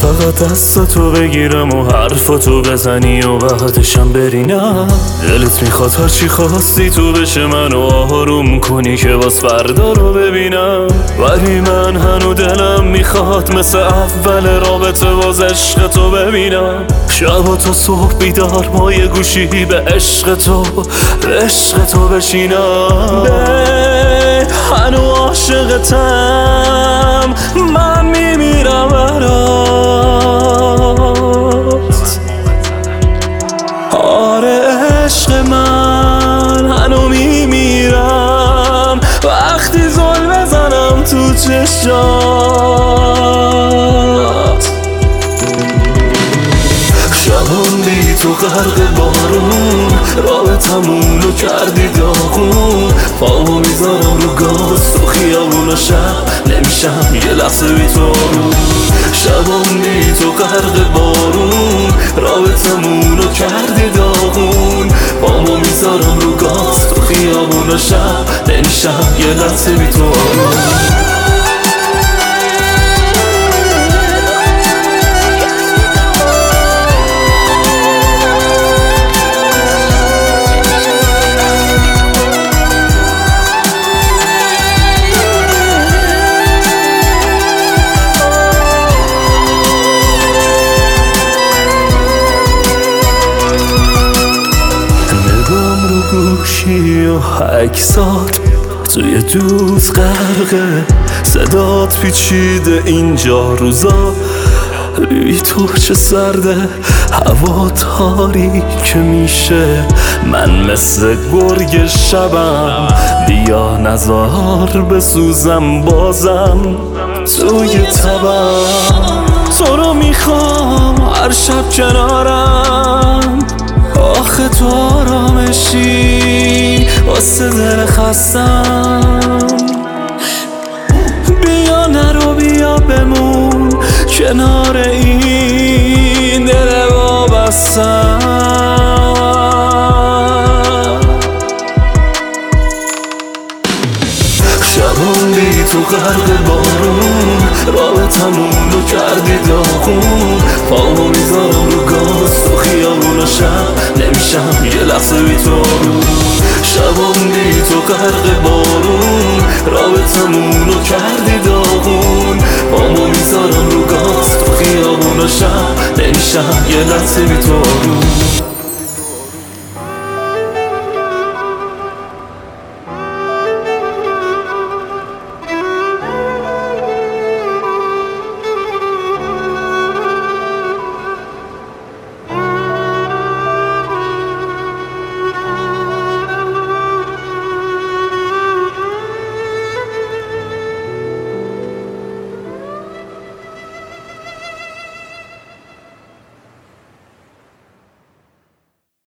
فقط دستاتو بگیرم و حرفاتو بزنی و بعدشم برینم. دلت میخواد هرچی خواستی تو بشه منو آروم کنی که باز فردا رو ببینم. ولی من هنو دلم میخواد مثل اول رابطه باز عشق تو ببینم. شبا تا صبح بیدار ما یه گوشی به عشق تو بشینم. هنو عاشقتم، من میمیرم برات. آره عشق من، هنو میمیرم وقتی زل بزنم تو چشات. شبان بی تو غرق بارون، رابطمونو کردی داغون. پامو میذارم رو گاز تو خیابون و شب نمیشم یه لحظه بی تو آروم. شبان بی تو غرق بارون، رابطمونو کردی داغون. پامو میذارم رو گاز تو خیابون و شب نمیشم یه لحظه بی تو آروم. گوشی و عکسات توی دوز غرقه، صدات پیچیده اینجا روزا. بی تو چه سرده، هوا تاریک میشه، من مثل گرگ شبم. بیا نزار بسوزم بازم توی تبم. تو رو میخوام هر شب کنارم، آخه تو آرامشی واسه دل خستم. بیا نرو بیا بمون کنار این دل وابستم. شبان بی تو غرق بارون، رابطمونو کردی داغون. پامو میذارم رو گاز تو خیابون و شب نمیشم یه لحظه بی تو آروم. شبان بی تو غرق بارون، رابطمونو کردی داغون. پامو میذارم رو گاز تو خیابون و شب نمیشم یه لحظه بی تو آروم.